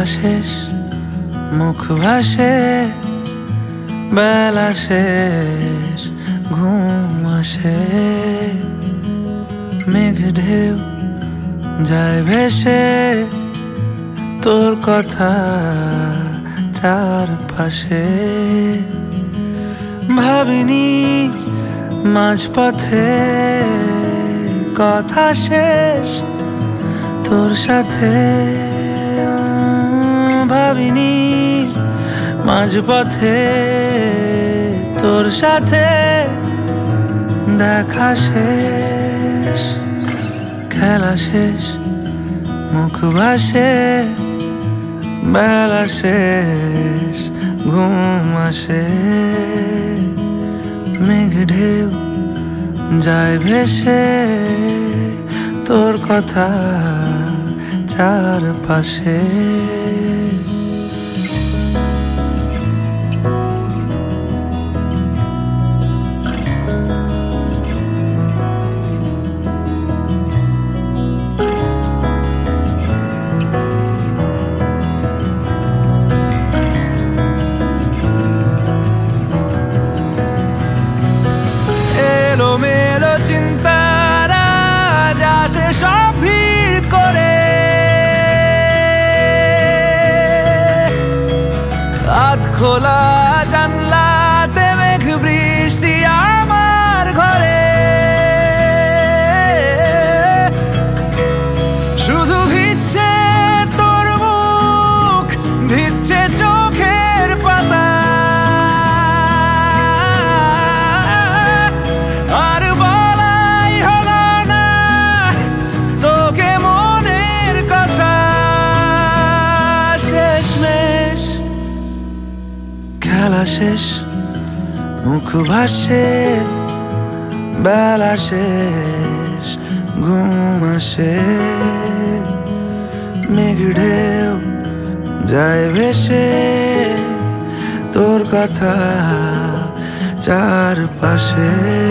শেষ মুখ ভাসে, বেলা শেষ ঘুম আসে, মেঘ ঢেউ যায় ভেসে, তোর কথা চারপাশে। ভাবিনি মাঝপথে কথা শেষ তোর সাথে, ভাবিনি মাঝপথে তোর সাথে দেখা শেষ, খেলা শেষ মুখ ভাসে, বেলা শেষ ঘুম আসে, মেঘ ঢেউ যায় ভেসে, তোর কথা চারপাশে। এলোমেলো চিন্তারা আসে সব ভিড় করে, হাত খোলা জানলাতে মেঘ বৃষ্টি আমার ঘরে, শুধু ভিজছে তোর মুখ, ভিজছে চোখের পাতা, আর বলাই হলো না তোকে মনের কথা। শেষমেশ খেলা শেষ মুখ ভাসে, বেলা শেষ ঘুম আসে, মেঘ ঢেউ যায় ভেসে, তোর কথা চারপাশে।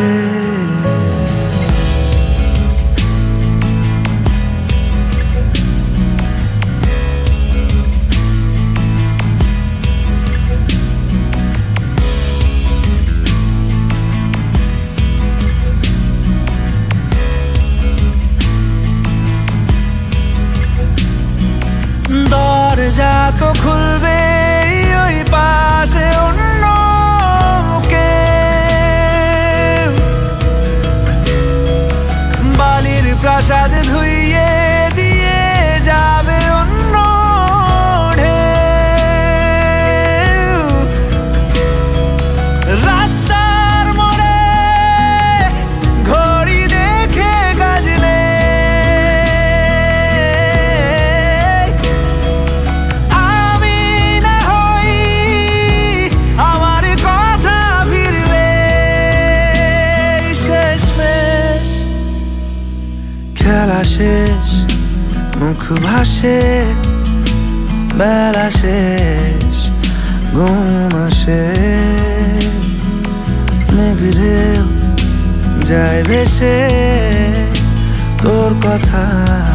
দরজা তো খুলবে ওই পাশে অন্য কেউ, বালির প্রাসাদ ধুইয়ে দিয়ে যাবে অন্য ঢেউ, রাস্তার মোড়ে ঘড়ি দেখে গাজলে, খেলা শেষ মুখ ভাসে, বেলা শেষ ঘুম আসে, মেঘ ঢেউ যায় ভেসে, তোর কথা